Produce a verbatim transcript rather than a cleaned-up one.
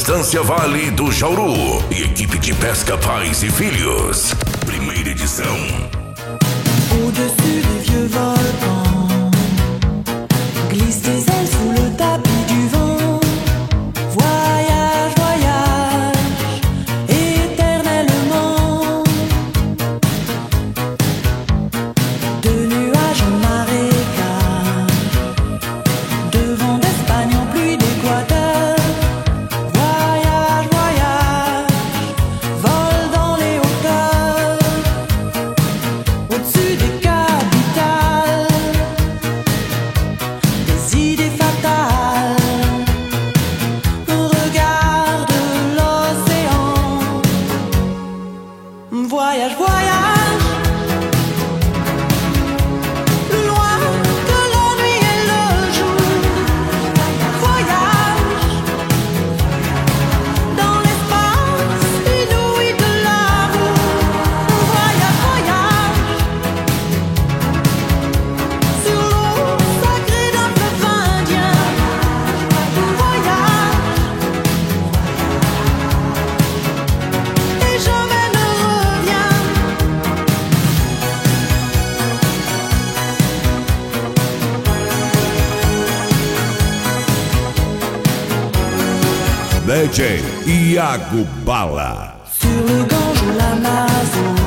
Estância Vale do Jauru e equipe de pesca Pais e Filhos. Primeira edição. Au-dessus des vieux volcans glissent tes ailes sous le tapis du vent. Voyage, voyage, éternellement. De nuages en marécage, de vent d'Espagne en pluie d'Équateur. Voyage, voyage, vole dans les hauteurs. Au-dessus des capitales, des idées fatales. Regarde l'océan. Voyage, voyage, plus loin que la nuit et le jour. Voyage dans l'espace inouï de l'amour. Voyage, voyage sur l'eau sacrée d'un fleuve indien. Voyage et jamais ne reviens. D J Iago Bala. Sur le Gange ou l'Amazone,